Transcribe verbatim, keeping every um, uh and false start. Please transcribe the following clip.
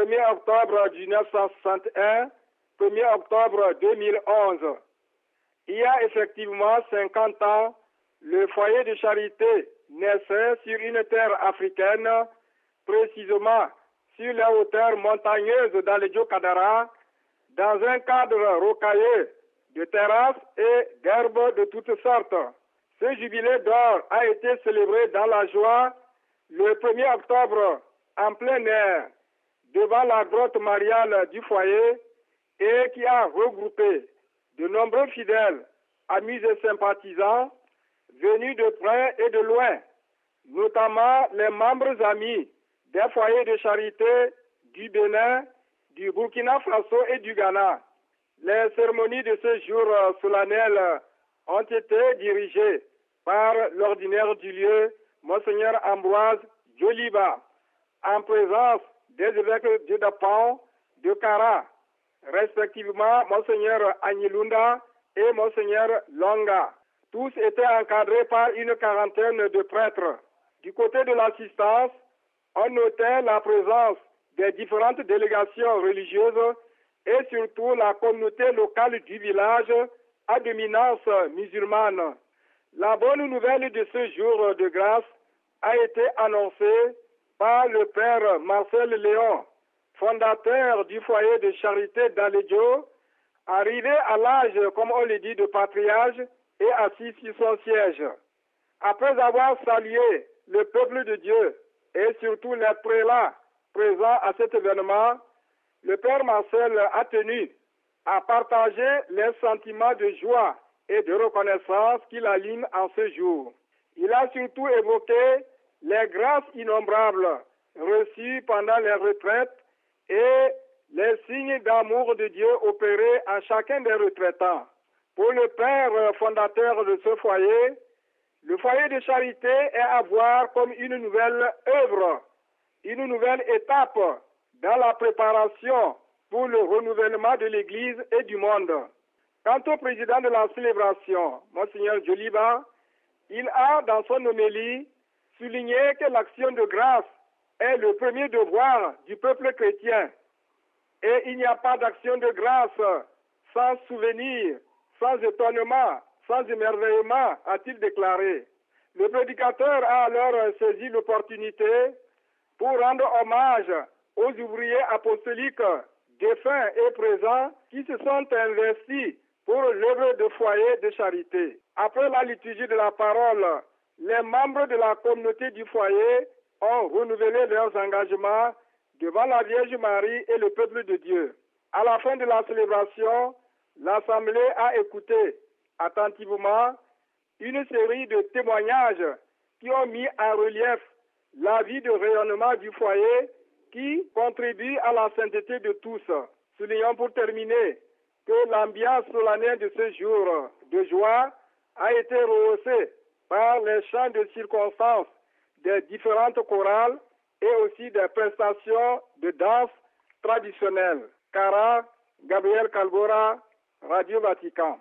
premier octobre mille neuf cent soixante et un, premier octobre deux mille onze. Il y a effectivement cinquante ans, le foyer de charité naissait sur une terre africaine, précisément sur les hauteurs montagneuses d'Alejo Kadara, dans un cadre rocailleux de terrasses et d'herbes de toutes sortes. Ce jubilé d'or a été célébré dans la joie le premier octobre en plein air, devant la grotte mariale du foyer, et qui a regroupé de nombreux fidèles, amis et sympathisants venus de près et de loin, notamment les membres amis des foyers de charité du Bénin, du Burkina Faso et du Ghana. Les cérémonies de ce jour solennel ont été dirigées par l'ordinaire du lieu, Monseigneur Ambroise Joliba, en présence des évêques de Dapao, de Kara, respectivement Monseigneur Agnilunda et Monseigneur Longa. Tous étaient encadrés par une quarantaine de prêtres. Du côté de l'assistance, on notait la présence des différentes délégations religieuses et surtout la communauté locale du village à dominance musulmane. La bonne nouvelle de ce jour de grâce a été annoncée par le père Marcel Léon, fondateur du foyer de charité d'Alejo, arrivé à l'âge, comme on le dit, de patriarche et assis sur son siège. Après avoir salué le peuple de Dieu et surtout les prélats présents à cet événement, le père Marcel a tenu à partager les sentiments de joie et de reconnaissance qui l'animent en ce jour. Il a surtout évoqué les grâces innombrables reçues pendant les retraites et les signes d'amour de Dieu opérés à chacun des retraitants. Pour le père fondateur de ce foyer, le foyer de charité est à voir comme une nouvelle œuvre, une nouvelle étape dans la préparation pour le renouvellement de l'Église et du monde. Quant au président de la célébration, Monseigneur Joliba, il a dans son homélie souligné que l'action de grâce est le premier devoir du peuple chrétien. Et il n'y a pas d'action de grâce sans souvenir, sans étonnement, sans émerveillement, a-t-il déclaré. Le prédicateur a alors saisi l'opportunité pour rendre hommage aux ouvriers apostoliques défunts et présents qui se sont investis pour l'œuvre de foyer de charité. Après la liturgie de la parole, les membres de la communauté du foyer ont renouvelé leurs engagements devant la Vierge Marie et le peuple de Dieu. À la fin de la célébration, l'Assemblée a écouté attentivement une série de témoignages qui ont mis en relief la vie de rayonnement du foyer qui contribue à la sainteté de tous. Soulignons pour terminer que l'ambiance solennelle de ce jour de joie a été rehaussée par les chants de circonstances des différentes chorales et aussi des prestations de danse traditionnelles. Kara, Gabriel Kalbora, Radio Vatican.